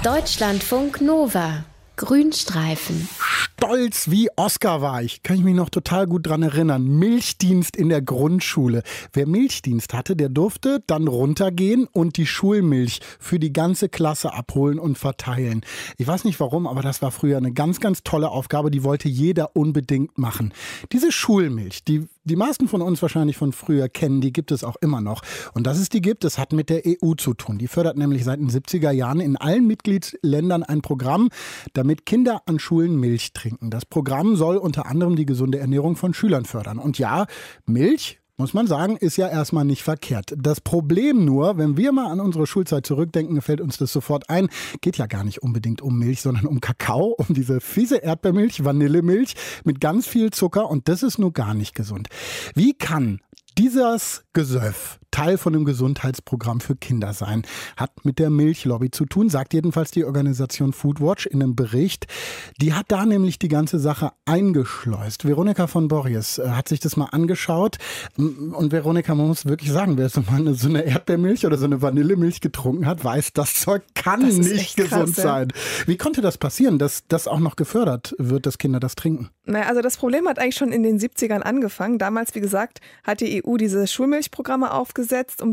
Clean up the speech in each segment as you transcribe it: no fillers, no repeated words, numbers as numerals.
Deutschlandfunk Nova. Grünstreifen. Stolz wie Oscar war ich. Kann ich mich noch total gut dran erinnern. Milchdienst in der Grundschule. Wer Milchdienst hatte, der durfte dann runtergehen und die Schulmilch für die ganze Klasse abholen und verteilen. Ich weiß nicht warum, aber das war früher eine ganz, ganz tolle Aufgabe. Die wollte jeder unbedingt machen. Diese Schulmilch, die meisten von uns wahrscheinlich von früher kennen, die gibt es auch immer noch. Und dass es die gibt, das hat mit der EU zu tun. Die fördert nämlich seit den 70er Jahren in allen Mitgliedsländern ein Programm, damit Kinder an Schulen Milch trinken. Das Programm soll unter anderem die gesunde Ernährung von Schülern fördern. Und ja, Milch, muss man sagen, ist ja erstmal nicht verkehrt. Das Problem nur, wenn wir mal an unsere Schulzeit zurückdenken, fällt uns das sofort ein, geht ja gar nicht unbedingt um Milch, sondern um Kakao, um diese fiese Erdbeermilch, Vanillemilch mit ganz viel Zucker, und das ist nur gar nicht gesund. Wie kann dieses Gesöff Teil von einem Gesundheitsprogramm für Kinder sein? Hat mit der Milchlobby zu tun, sagt jedenfalls die Organisation Foodwatch in einem Bericht. Die hat da nämlich die ganze Sache eingeschleust. Veronika von Borries hat sich das mal angeschaut. Und Veronika, man muss wirklich sagen, wer so mal so eine Erdbeermilch oder so eine Vanillemilch getrunken hat, weiß, das Zeug kann nicht gesund sein. Wie konnte das passieren, dass das auch noch gefördert wird, dass Kinder das trinken? Naja, also das Problem hat eigentlich schon in den 70ern angefangen. Damals, wie gesagt, hat die EU diese Schulmilchprogramme aufgesetzt,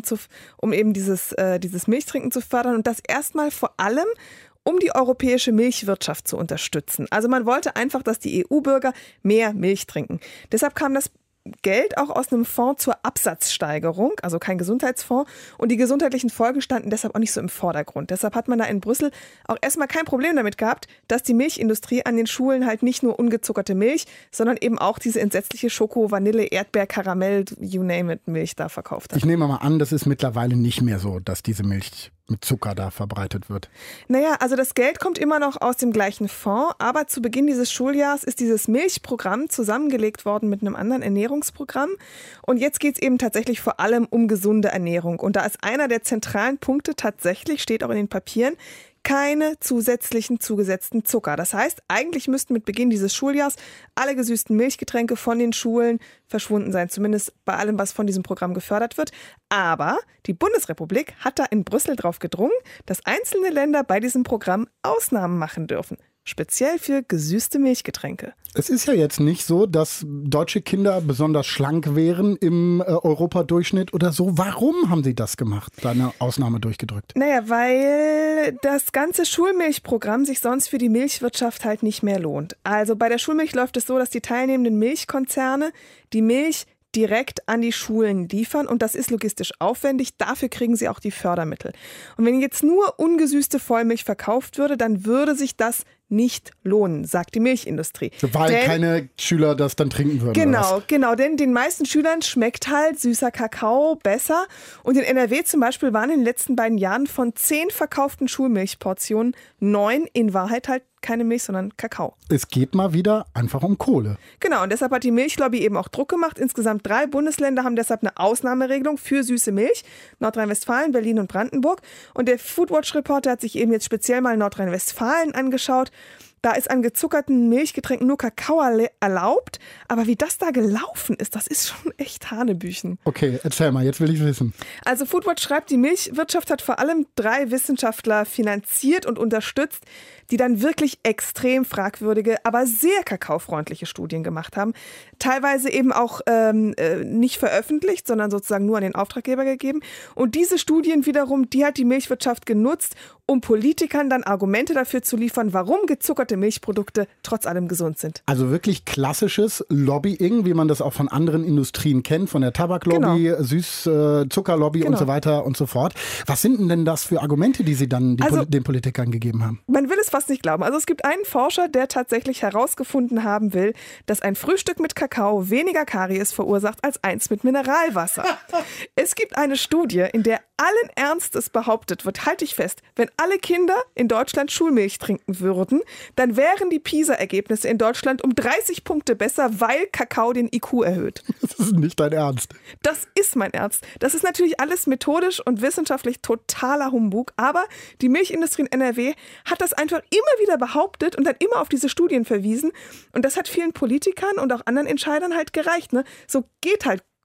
um eben dieses Milchtrinken zu fördern, und das erstmal vor allem, um die europäische Milchwirtschaft zu unterstützen. Also man wollte einfach, dass die EU-Bürger mehr Milch trinken. Deshalb kam das Geld auch aus einem Fonds zur Absatzsteigerung, also kein Gesundheitsfonds, und die gesundheitlichen Folgen standen deshalb auch nicht so im Vordergrund. Deshalb hat man da in Brüssel auch erstmal kein Problem damit gehabt, dass die Milchindustrie an den Schulen halt nicht nur ungezuckerte Milch, sondern eben auch diese entsetzliche Schoko, Vanille, Erdbeer, Karamell, you name it, Milch da verkauft hat. Ich nehme mal an, das ist mittlerweile nicht mehr so, dass diese Milch mit Zucker da verbreitet wird. Naja, also das Geld kommt immer noch aus dem gleichen Fonds, aber zu Beginn dieses Schuljahrs ist dieses Milchprogramm zusammengelegt worden mit einem anderen Ernährungsprogramm, und jetzt geht es eben tatsächlich vor allem um gesunde Ernährung, und da ist einer der zentralen Punkte tatsächlich, steht auch in den Papieren, keine zusätzlichen zugesetzten Zucker. Das heißt, eigentlich müssten mit Beginn dieses Schuljahrs alle gesüßten Milchgetränke von den Schulen verschwunden sein, zumindest bei allem, was von diesem Programm gefördert wird. Aber die Bundesrepublik hat da in Brüssel drauf gedrungen, dass einzelne Länder bei diesem Programm Ausnahmen machen dürfen. Speziell für gesüßte Milchgetränke. Es ist ja jetzt nicht so, dass deutsche Kinder besonders schlank wären im Europadurchschnitt oder so. Warum haben sie das gemacht, da eine Ausnahme durchgedrückt? Naja, weil das ganze Schulmilchprogramm sich sonst für die Milchwirtschaft halt nicht mehr lohnt. Also bei der Schulmilch läuft es so, dass die teilnehmenden Milchkonzerne die Milch direkt an die Schulen liefern, und das ist logistisch aufwendig. Dafür kriegen sie auch die Fördermittel. Und wenn jetzt nur ungesüßte Vollmilch verkauft würde, dann würde sich das nicht lohnen, sagt die Milchindustrie. Weil keine Schüler das dann trinken würden. Genau, denn den meisten Schülern schmeckt halt süßer Kakao besser. Und in NRW zum Beispiel waren in den letzten beiden Jahren von 10 verkauften Schulmilchportionen 9 in Wahrheit halt keine Milch, sondern Kakao. Es geht mal wieder einfach um Kohle. Genau, und deshalb hat die Milchlobby eben auch Druck gemacht. Insgesamt 3 Bundesländer haben deshalb eine Ausnahmeregelung für süße Milch. Nordrhein-Westfalen, Berlin und Brandenburg. Und der Foodwatch-Reporter hat sich eben jetzt speziell mal Nordrhein-Westfalen angeschaut. Da ist an gezuckerten Milchgetränken nur Kakao erlaubt. Aber wie das da gelaufen ist, das ist schon echt Hanebüchen. Okay, erzähl mal, jetzt will ich wissen. Also Foodwatch schreibt, die Milchwirtschaft hat vor allem 3 Wissenschaftler finanziert und unterstützt, die dann wirklich extrem fragwürdige, aber sehr kakaofreundliche Studien gemacht haben. Teilweise eben auch nicht veröffentlicht, sondern sozusagen nur an den Auftraggeber gegeben. Und diese Studien wiederum, die hat die Milchwirtschaft genutzt, um Politikern dann Argumente dafür zu liefern, warum gezuckerte Milchprodukte trotz allem gesund sind. Also wirklich klassisches Lobbying, wie man das auch von anderen Industrien kennt, von der Tabaklobby, Zuckerlobby und so weiter und so fort. Was sind denn das für Argumente, die Sie dann den Politikern gegeben haben? Man will es fast nicht glauben. Also es gibt einen Forscher, der tatsächlich herausgefunden haben will, dass ein Frühstück mit Kakao weniger Karies verursacht als eins mit Mineralwasser. Es gibt eine Studie, in der allen Ernstes behauptet wird, halte ich fest, wenn alle Kinder in Deutschland Schulmilch trinken würden, dann wären die PISA-Ergebnisse in Deutschland um 30 Punkte besser, weil Kakao den IQ erhöht. Das ist nicht dein Ernst. Das ist mein Ernst. Das ist natürlich alles methodisch und wissenschaftlich totaler Humbug, aber die Milchindustrie in NRW hat das einfach immer wieder behauptet und dann immer auf diese Studien verwiesen, und das hat vielen Politikern und auch anderen Entscheidern halt gereicht. Ne? So geht halt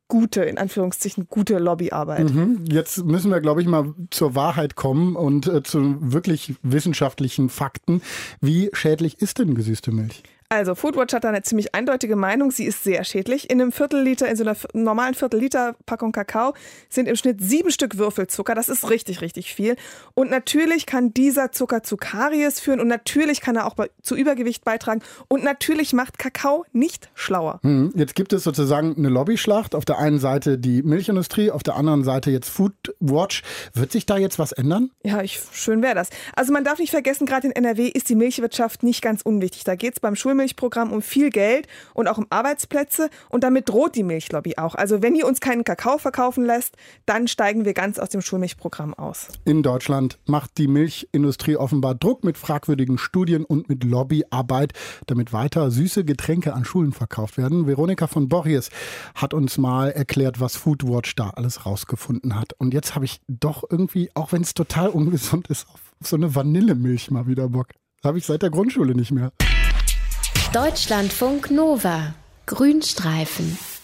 gute, in Anführungszeichen, gute Lobbyarbeit. Jetzt müssen wir, glaube ich, mal zur Wahrheit kommen und zu wirklich wissenschaftlichen Fakten. Wie schädlich ist denn gesüßte Milch? Also Foodwatch hat da eine ziemlich eindeutige Meinung, sie ist sehr schädlich. In einem Viertelliter, in so einer normalen Viertelliter-Packung Kakao sind im Schnitt 7 Stück Würfelzucker. Das ist richtig, richtig viel. Und natürlich kann dieser Zucker zu Karies führen und natürlich kann er auch zu Übergewicht beitragen und natürlich macht Kakao nicht schlauer. Jetzt gibt es sozusagen eine Lobbyschlacht. Auf der einen Seite die Milchindustrie, auf der anderen Seite jetzt Foodwatch. Wird sich da jetzt was ändern? Ja, schön wäre das. Also man darf nicht vergessen, gerade in NRW ist die Milchwirtschaft nicht ganz unwichtig. Da geht es beim Schulmilchprogramm um viel Geld und auch um Arbeitsplätze und damit droht die Milchlobby auch. Also wenn ihr uns keinen Kakao verkaufen lässt, dann steigen wir ganz aus dem Schulmilchprogramm aus. In Deutschland macht die Milchindustrie offenbar Druck mit fragwürdigen Studien und mit Lobbyarbeit, damit weiter süße Getränke an Schulen verkauft werden. Veronika von Borries hat uns mal erklärt, was Foodwatch da alles rausgefunden hat. Und jetzt habe ich doch irgendwie, auch wenn es total ungesund ist, auf so eine Vanillemilch mal wieder Bock. Habe ich seit der Grundschule nicht mehr. Deutschlandfunk Nova. Grünstreifen.